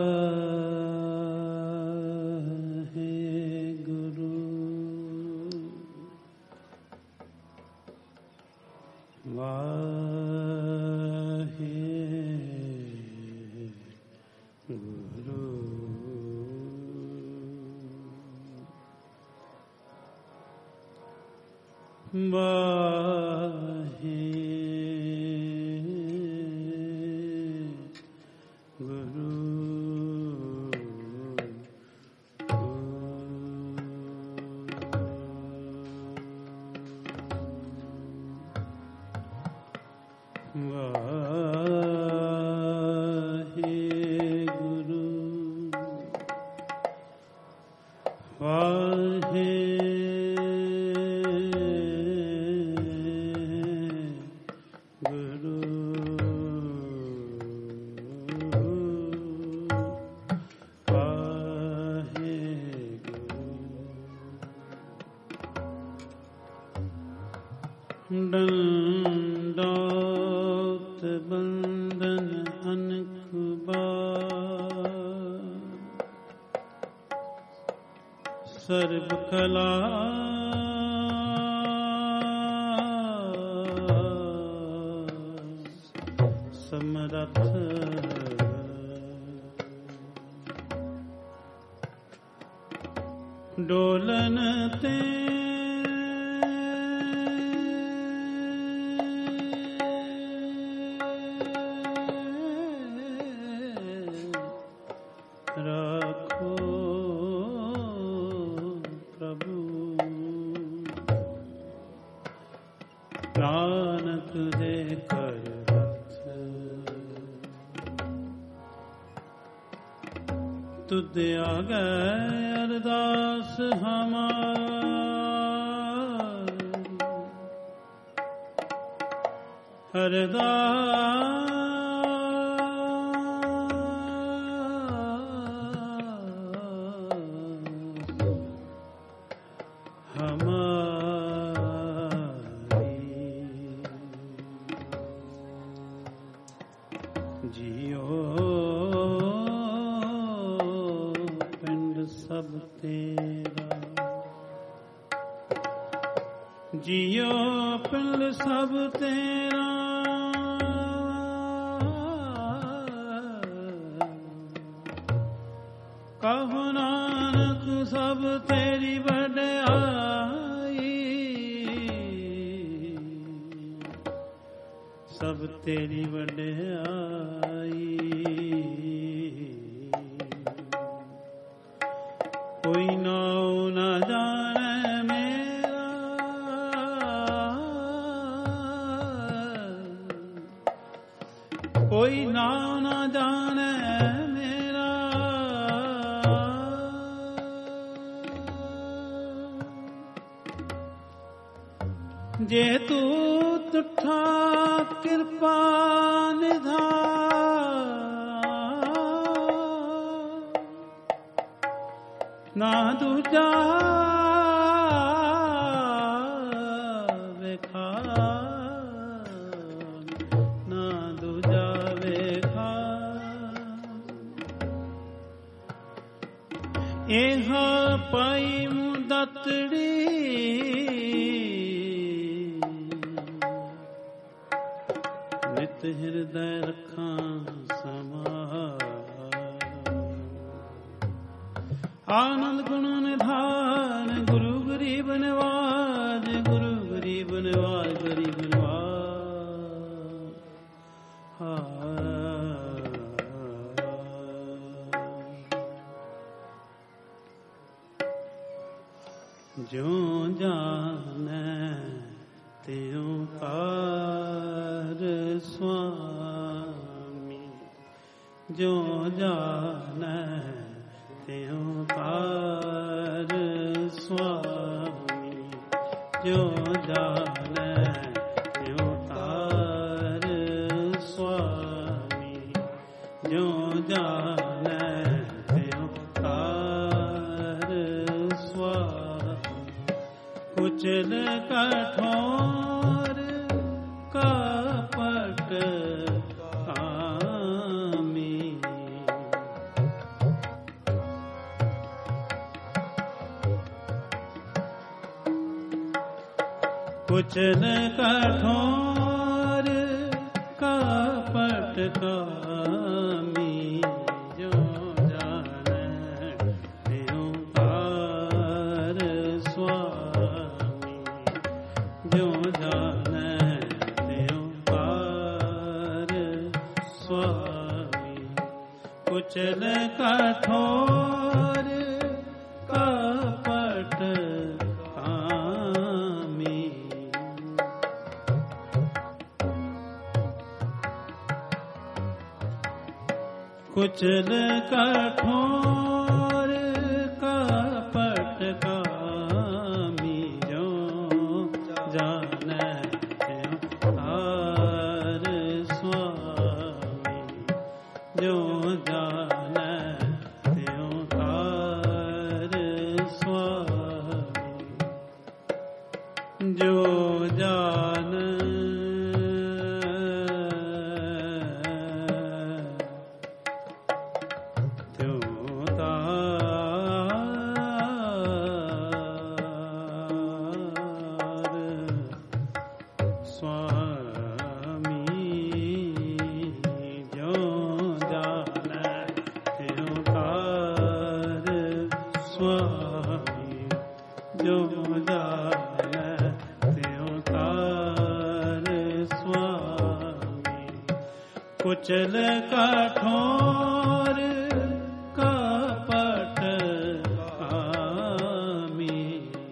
दंडौत बंदन अनकुबार सर्व कला समरथ डोलन ते राखो प्रभु प्राण तुझे कर तुद आ गए अरदास हमार अरदास जियो पिंड सब तेरा जियो पिंड सब तेरा कहो नानक सब तेरी वड्याई सब तेरी वड्याई कोई नाऊ न जाने मेरा कोई नाऊ न जाने मेरा जे तू तुठा कृपा निधान ना दूजा वेखा ना दूजा वेखा एहा पाई मुदतड़ी नित हृदय रखा समार आनंद गुण निधान गुरु गरीब नवाज गुरु गरीब नवाज गरीब नवाज जो जाने त्यों पार स्वामी जो जाने त्यों पार स्वामी जो जाने त्यों तार स्वामी जो जाने त्यों तार स्वामी कुचल कठोर कपट कामी कुचल कठोर कपट कामी जो जाने त्यों पार स्वामी जो जाने त्यों पार स्वामी कुचल कठोर कपट कामी कुचल कठोर कपट कामी जो जाने त्यों पार स्वामी जो जाने त्यों पार स्वामी जो जाने कुचल कठोर कपट कामी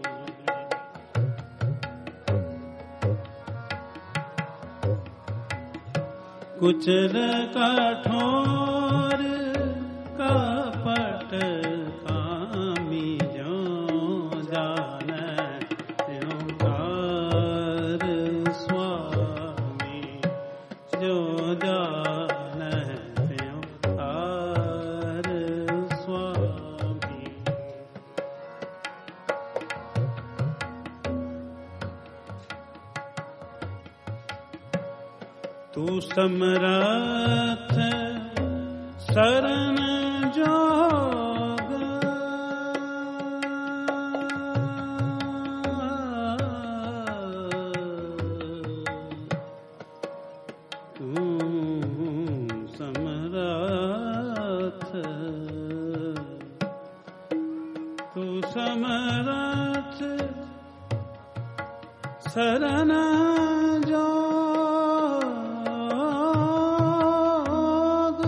कुचल कठोर कपट कामी जो जाने त्यों पार स्वामी जो जाने त्यों पार स्वामी तू समरथ शरण जोग तू समरथ शरण जोग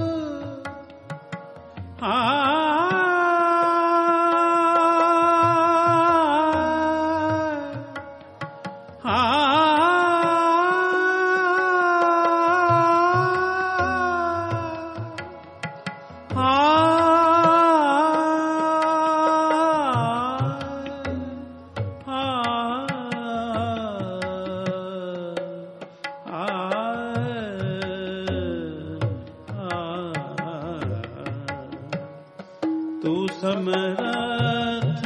तू समरथ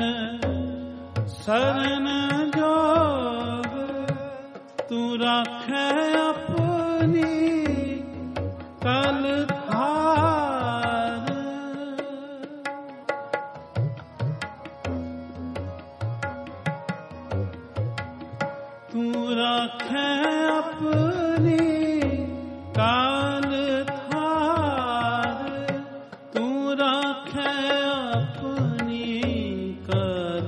शरण जोग तू राखे अपनी कल थार तू राखे अपनी काल थार तू राखे अपनी कल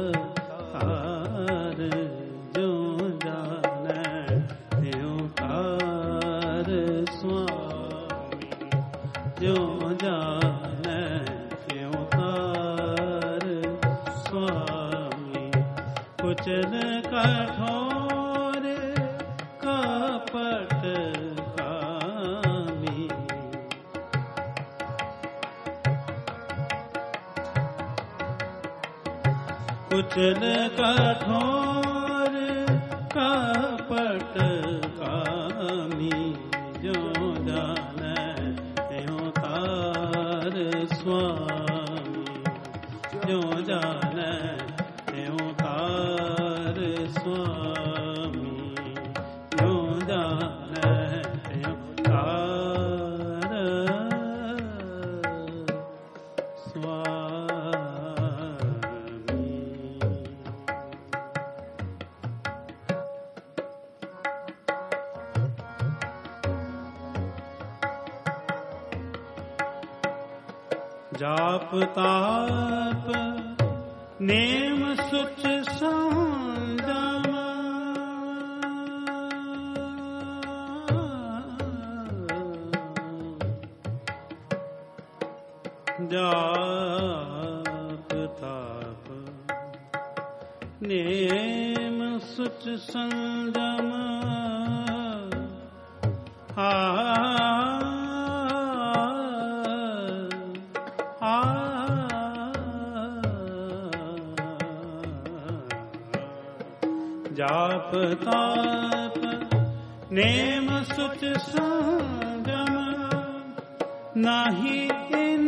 थार जो जाने त्यों पार स्वामी जो जाने त्यों पार स्वामी कुचल कठोर कपट कामी कुचल कठोर कपट कामी जो जाने त्यों तार स्वामी जो जाने त्यों तार स्वामी जो जाने त्यों तार स्वामी जाप ताप नेम सुच संयम जाप ताप नेम सुच संयम जाप ताप नेम सुच संयम नाही इन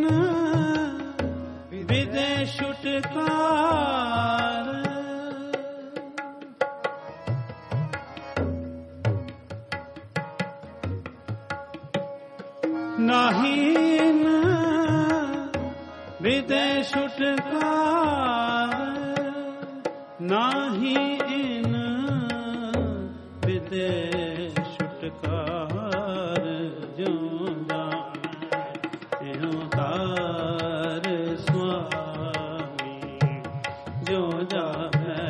विदे छुटकार नाही इन विदे छुटकार नाही इन विदे छुटकार जो जाने तार स्वामी जो जाने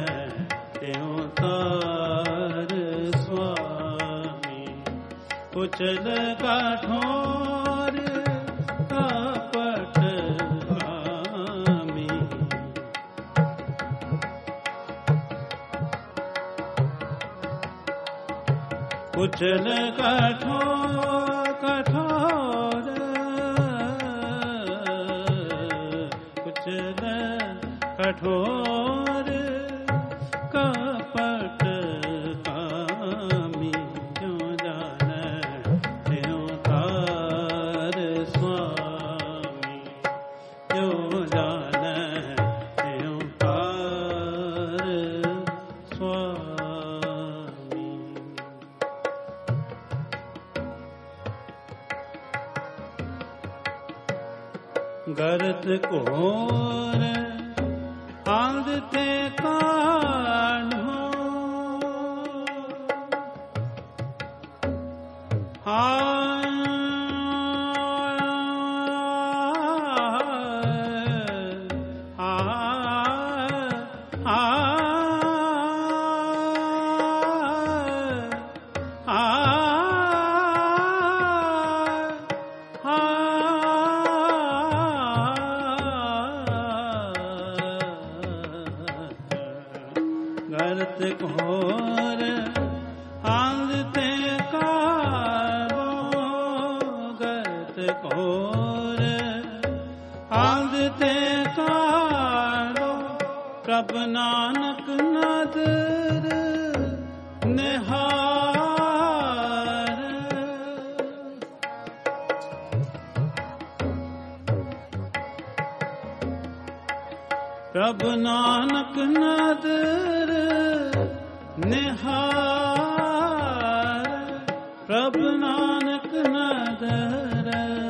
तार स्वामी कुचल कठोर कपट आमी कुचल कठोर कठोर कुचल कठोर कपट कामी जो जाने त्यों तार स्वामी जो जाने त्यों तार स्वामी गरत कोर आंदते कान्हो गरत घोर आंदते काबो गरत घोर आंदते काबो प्रभ नानक नदर निहार प्रभ नानक नदर निहार प्रभ नानक नदर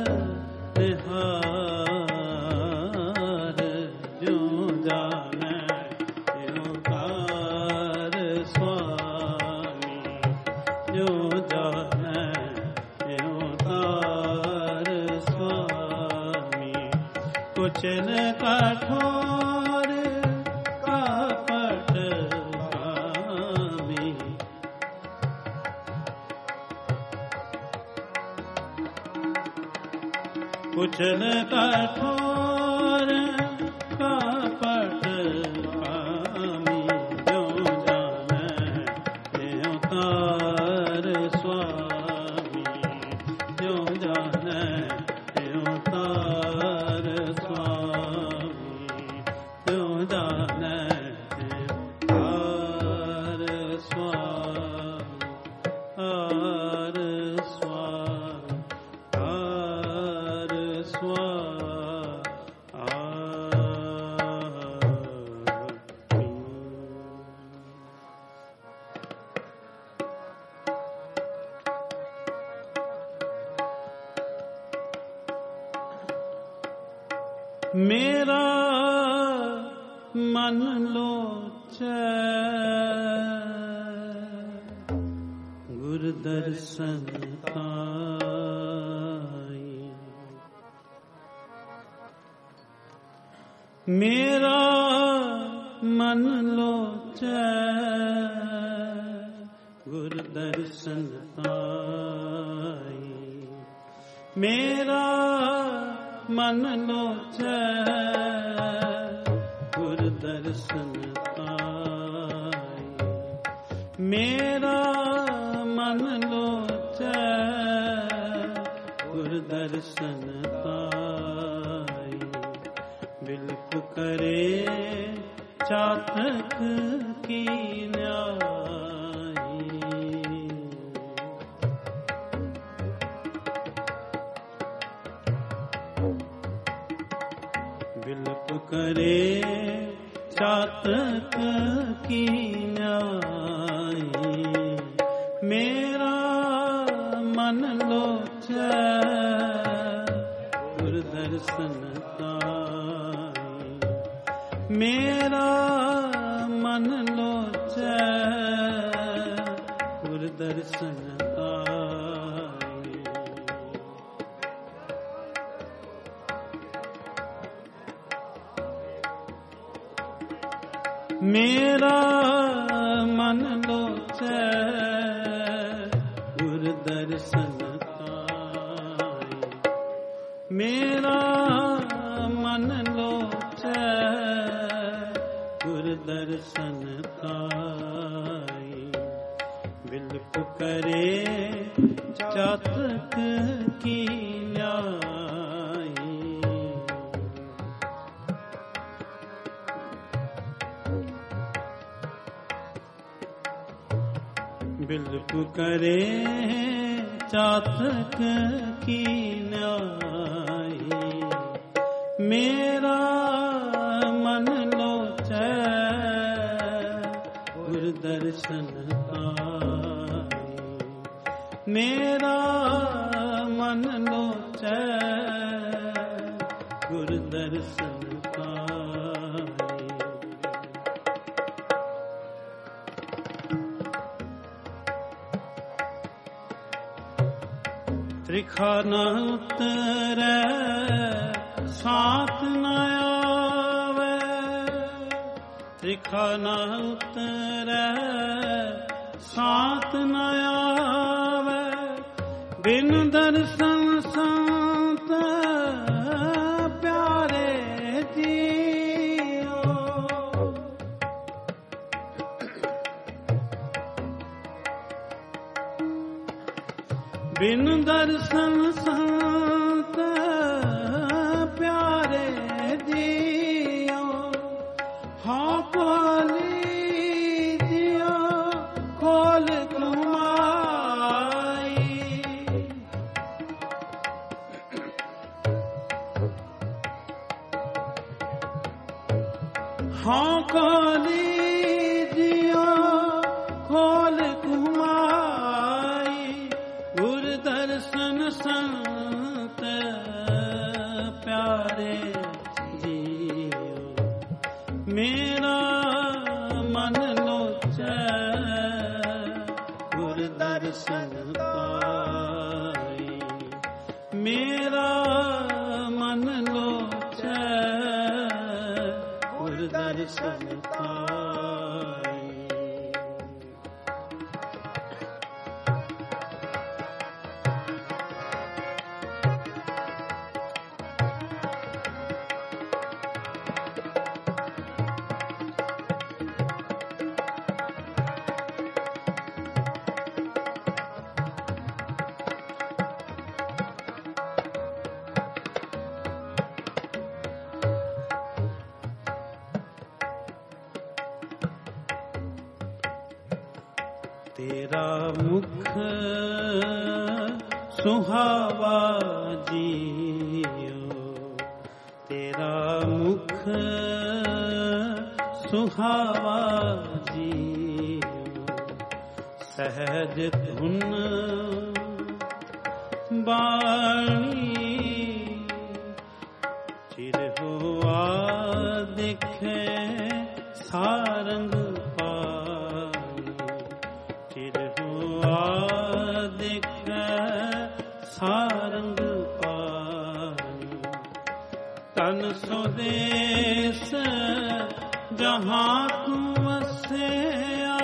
निहार जो जाने त्यों तार स्वामी जो जाने त्यों तार स्वामी कुचल कठोर कपट कामी कुचल कठोर कपट कामी जो जाने त्यों तार स्वामी जो जाने त्यों तार स्वामी जो जाने त्यों तार स्वामी तार स्वामी तार मेरा मन लोचै गुर दर्शन पाई मेरा मन लोचै गुर दर्शन पाई। मेरा मन लोचै गुर दर्शन पाई। मेरा मन लोचै गुर दर्शन पाई। बिलप करे चातक की न्यायी। बिलप करे चातक की न्यायी। मेरा मन लोचै गुर दर्शन पाई। मेरा मन लोचै गुर दर्शन पाई। मेरा मन लोचै गुर दर्शन पाई। मेरा मन लोचै गुर दर्शन पाई। बिलप करे चातक की न्यायी। बिलप करे चातक की न्यायी। मेरा मन लोचै गुर दर्शन पाई। मेरा मन लोचै गुर दर्शन पाई। त्रिखा न उतरै साथ न आवे। त्रिखा न उतरै साथ न आवे। बिन दर्शन संत प्यारे जियो। बिन दर्शन संत प्यारे जियो। हाँ खोली जियो खोल कुमाई। हाँ खोली जियो खोल कुमाई। गुर दर्शन संत प्यारे जियो। मेरा मन लोचै गुर दर्शन पाई। मेरा मन लोचै गुर दर्शन पाई। तेरा मुख सुहावा जियो। तेरा मुख सुहावा जियो। सहज धुन बाणी चिर हुआ दिखे सारंग पानी। चिर हुआ दिखे सारंग पानी। तन स्वदेश जहाँ तू वसिया,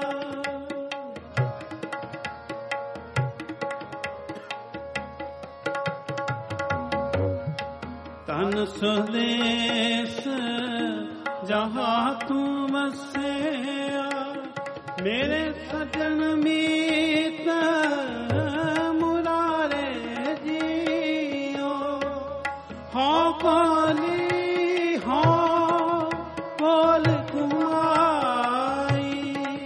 तन स्वदेश जहाँ तू वसिया, मेरे सजन मीत मुरारे जियो। हाँ बोली हाँ बोल कुमाई,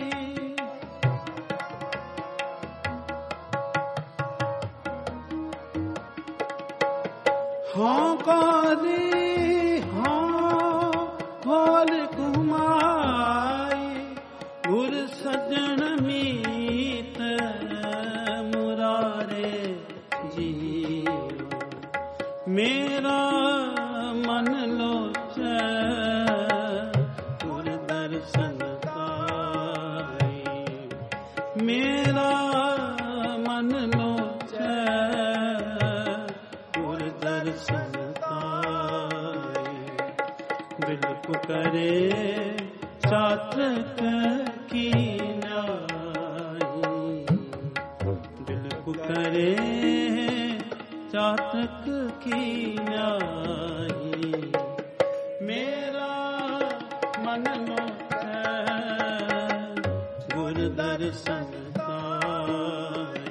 हाँ बोली हाँ बोल कुमाई। गुर सजन मीत मुरारे जियो, मेरा मन लोचै गुर दर्शन पाई। मेरा मन लोचै गुर दर्शन पाई। बिलप करे चातक की न्यायी, बिलप करे चातक की न्यायी। मेरा मन लोचै गुर दर्शन पाई।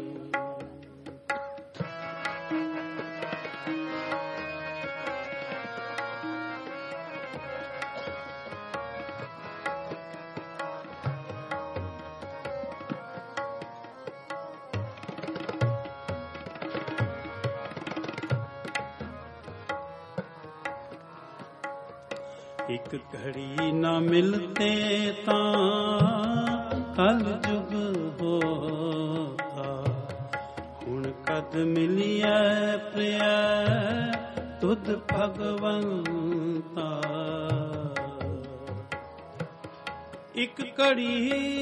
एक घड़ी न मिलते तां कल जुग होता, हुण कद मिलिए प्रिय तुध भगवंता। एक घड़ी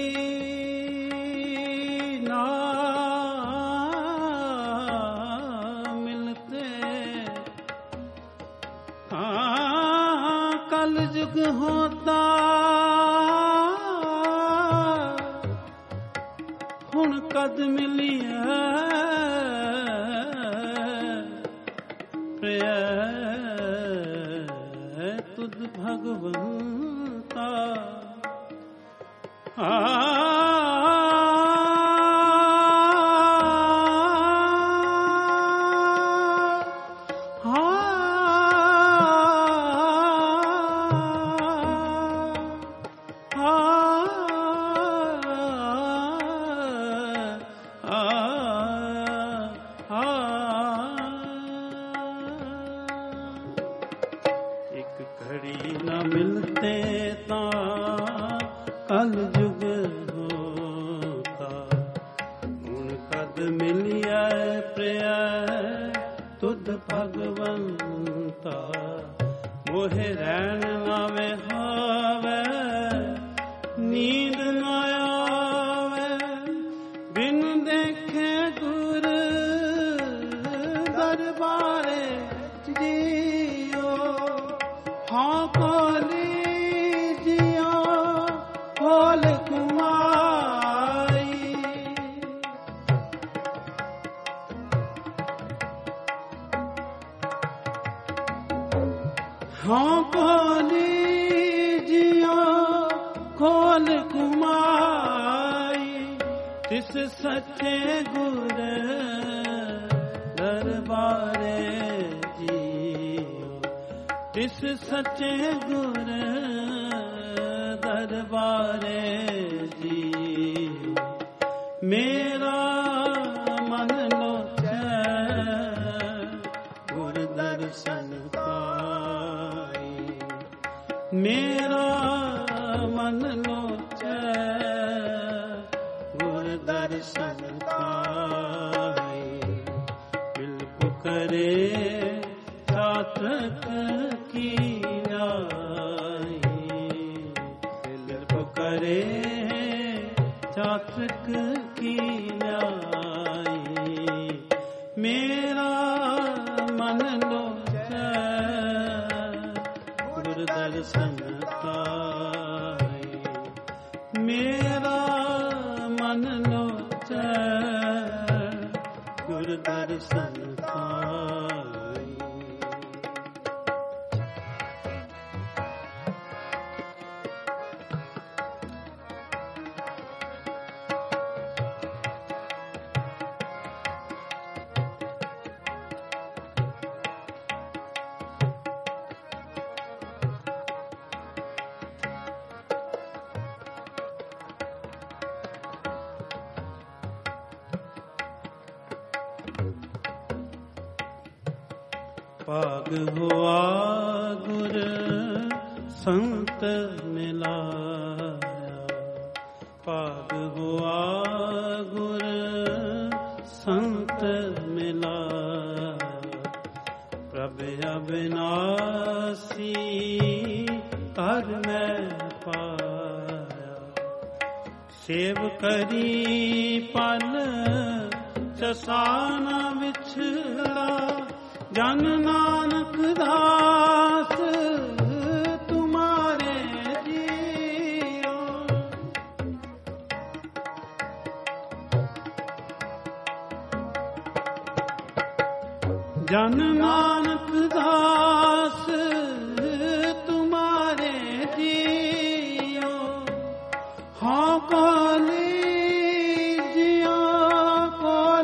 ना मिलते कल जुग होता, हुण कद मिलिए प्रिय तुध भगवंता। घड़ी न मिलते तां कल जुग होता, हुण कद मिलिए प्रिय तुध भगवंता। मोहे रैन न विहावे नींद न आवे, बिन देखे गुर दरबारे जियो। हाँ बोली जियो बोल कुमाई। हाँ बोली जियो खोल कुमाई। तिस सच्चे गुर दरबारे तिस सच्चे गुर दरबारे जी। मेरा मन लोचै गुर दर्शन पाई। मेरा मन लोचै गुर दर्शन पाई। बिल्कुल करे चातक की न्यायी। बिल्कुल करे चातक की न्यायी। मेरा मन लोचै दर्शन पाए। मेरा मन लोचै गुरु दर्शन पाए। भाग हुआ गुर संत मिलाया। भाग हुआ गुर संत मिलाया। प्रभ अविनाशी कर मैं पाया। सेव करी पल चसाना विछड़ा। जन नानक दास तुम्हारे जियो। जन नानक दास तुम्हारे जियो। हाँ काली जिया कौल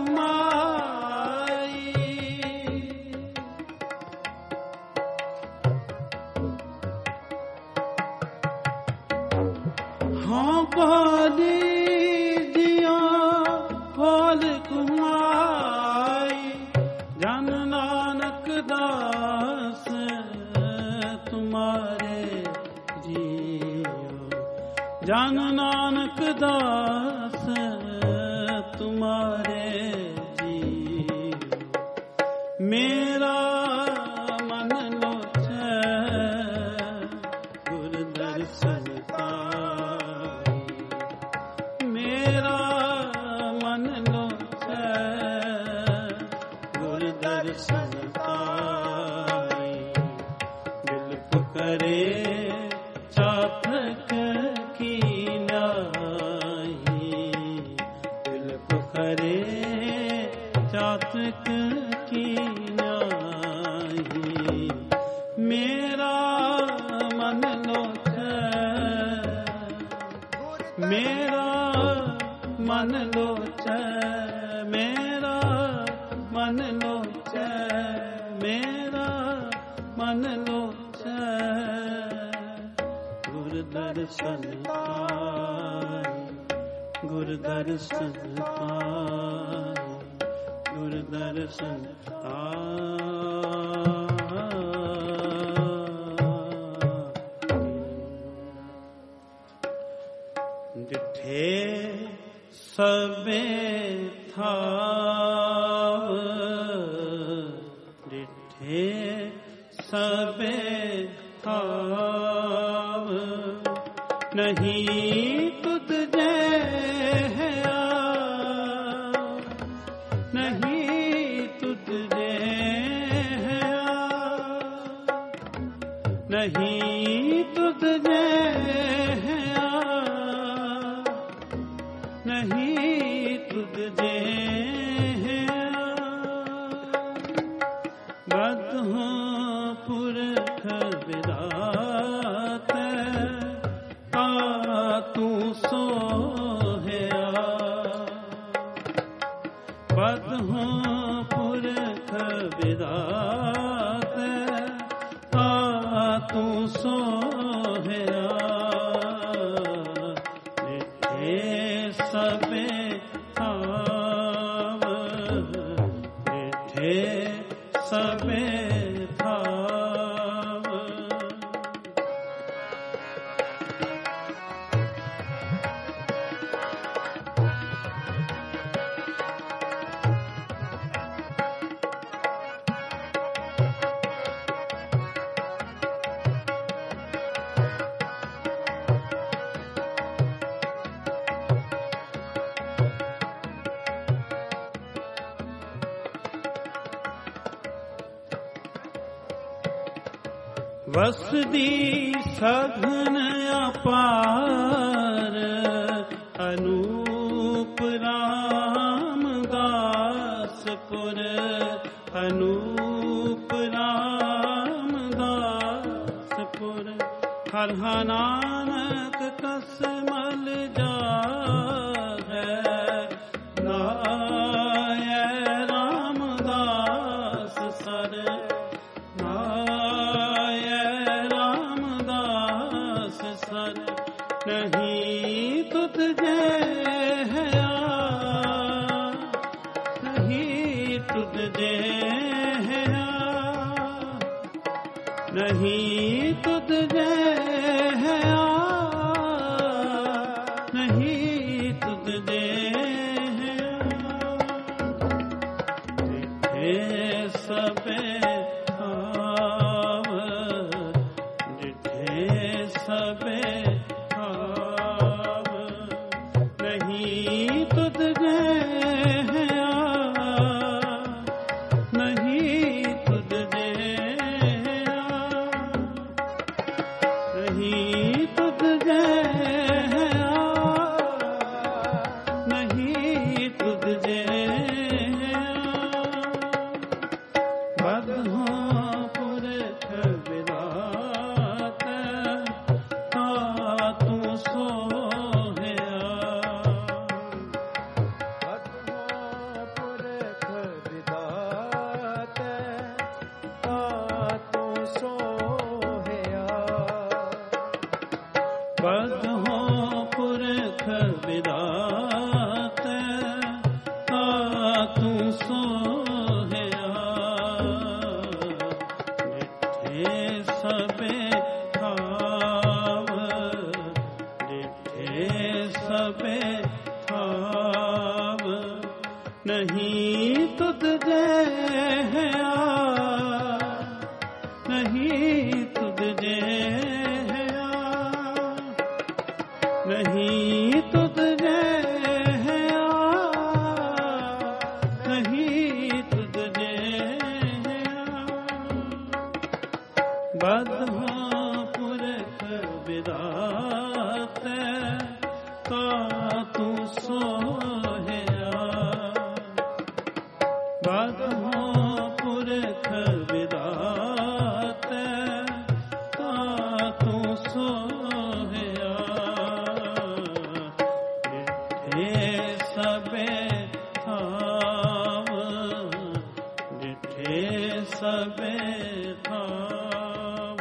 काली दिया फल कुमाई। जन नानक दास तुम्हारे जियो। जन नानक दास तुम्हारे जियो। मेरा मन लोचै गुरु दर्शन पाए। मेरा मन लोचै गुरु दर्शन पाए। दिल पुकारे चातक की नाई। दिल पुकारे चातक की नाई। मेरा मन लोचै मेरा मन लोचै। मेरा मन लोचै। मेरा मन लोचै गुरु दर्शन पाए। गुरु दर्शन पाए। गुरु दर्शन डिठे सबे थाव। डिठे सबे थाव। नहीं तुझ जैसा। नहीं तुझ जैसा। नहीं तुझ जैसा। नहीं तुझ जैसा। बद हो पुरख विधाता। आ तू सोहया। बद हो पुरख विधाता। आ तू सोहया। सबे थाव। डिठे सबे थाव। वसदी सघन अपार अनूप रामदासपुर अनूप रामदासपुर हर नानक कस मल जागै नाय रामदास सर नाय रामदास सर नहीं तुझ जैसा नहीं तुझ जैसा नहीं तुझ जैसा नहीं तुझ जैसा सबे भाव जिठे सबे भाव नहीं तुझ जैसा नहीं तुझ जैसा नहीं तुझ जैसा नहीं तुझ जैसा बद्धों पुरख विधात तू सोहया बद्धों पुरख विधात तू सोहया बद्धों पुरख विधात तू सोहया जिठे सबे भाव जिठे सबे भाव नहीं तुझ जैसा नहीं तुझ जैसा नहीं तुझ जैसा नहीं तुझ जैसा बद्धों पुरख विधात तू सोहया बद्धों पुरख विधात तू सोहया जिठे सबे भाव जिठे सबे भाव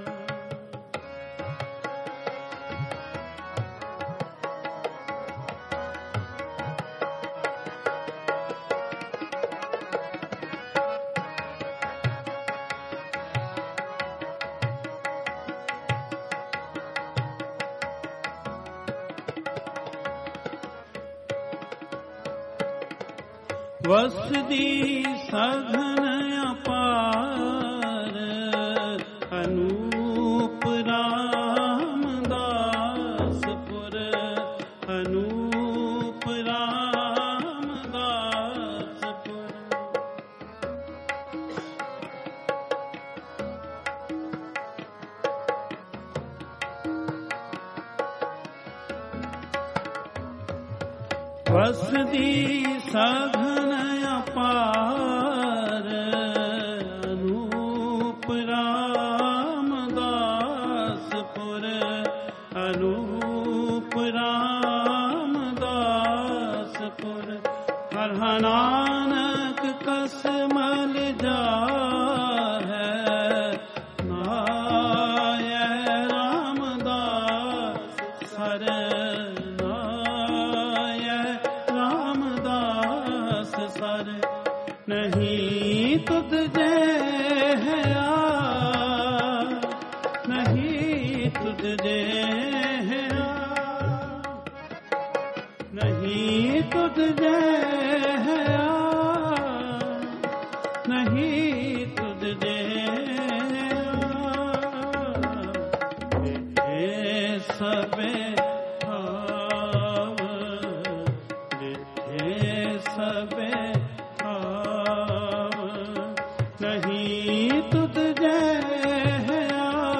वसदी सघन अपार अनूप रामदासपुर अनूप रामदासपुर वसदी सघन अपार अनूप रामदासपुर अनूप रामदासपुर हर नानक कस मल जाहै नाय रामदास सर नाय रामदास सर नहीं तुझ जैसा नहीं तुझ जैसा नहीं तुझ जैसा नहीं तुझ जैसा सबे भाव जिठे सबे भाव नहीं तुझ जैसा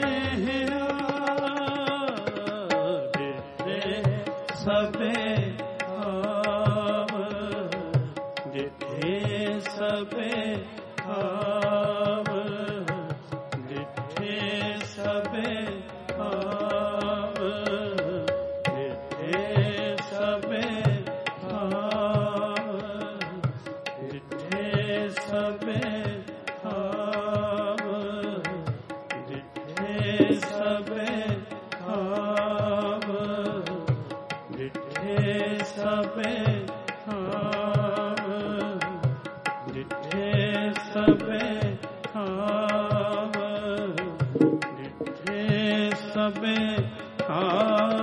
ਸਭੇ ਆਵ ਜਿੱਥੇ ਸਭੇ ਆਵ ਜਿੱਥੇ ਸਭੇ ਆਵ ਜਿੱਥੇ ਸਭੇ ਆਵ ਜਿੱਥੇ ਸਭੇ ਆਵ ਜਿੱਥੇ ਸਭੇ ਆਵ ਜਿੱਥੇ ਸਭੇ ਆਵ ਜਿੱਥੇ ਸਭੇ ਆਵ ਜਿੱਥੇ ਸਭੇ ਆਵ